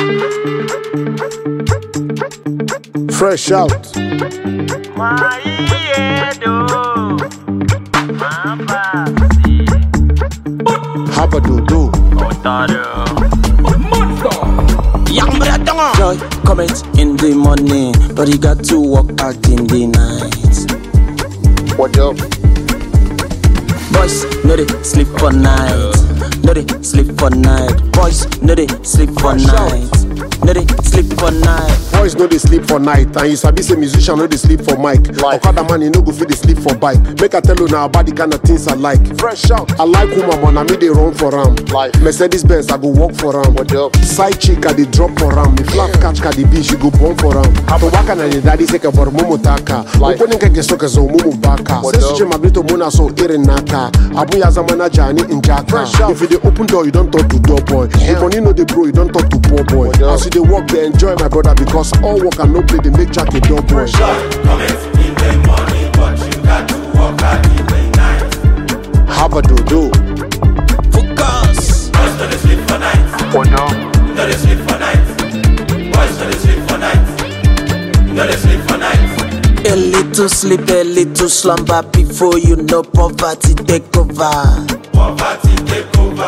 Fresh out. Habadodo. Joy comment in the morning, but he got to work out in the night. What up? Boys, no they sleep for night. No they sleep for night. Boys, no they sleep for night. No they sleep for night. Boys know they sleep for night, and you sabi say musician know they sleep for mic. Okada man, you know go feel they sleep for bike. Make I tell you now about the kind of things I like. Fresh out. I like woman, man, I me they run for ram. Life. Mercedes Benz, I go walk for ram. What up? Side chick, I they drop for ram. If flat catch Cardi B, she go born for ram. Hapo waka na daddy seka bor momo taka. Opening keke soka zo momo baka. Since you magrito mona so irin naka. Abu ya zamana jani injaka. If you dey open door, you don't talk to door boy. If money know the bro, you don't talk to poor boy. As you dey work, they enjoy my brother because all work and no play, they make Jack a door boy. Comment in the morning, but you got to work out in the night. Habadodo. Focus. Boys don't sleep for night. Oh no. Don't sleep for night. Boys don't sleep for night. Don't sleep for night. A little sleep, a little slumber before you know poverty take over. Poverty take over.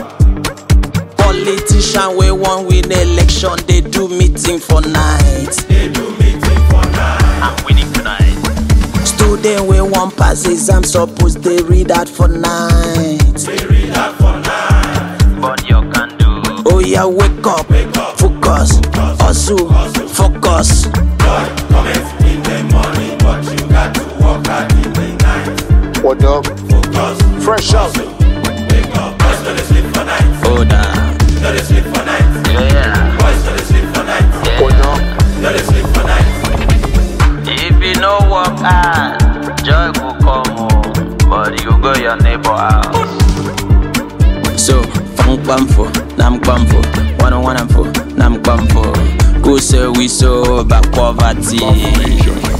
Politician we won win election, they do meeting for night. They do meeting for night. I'm winning tonight. Student we won pass exam, suppose they read out for night. They read out for night. But you can do. Oh yeah, wake up, focus, hustle, focus. Boy, comment in the morning, but you got to work out in the night. What up? Focus. Fresh out. Wake up. Boys don't sleep for night. Oh nah. Don't sleep for night. Yeah. Boys don't sleep for night. What up? Don't sleep for night. If you no work hard, joy will come home, but you go your neighbor house. So, funk bamfo, nam bamfo, 101 for, nam bamfo. Go say we so back poverty.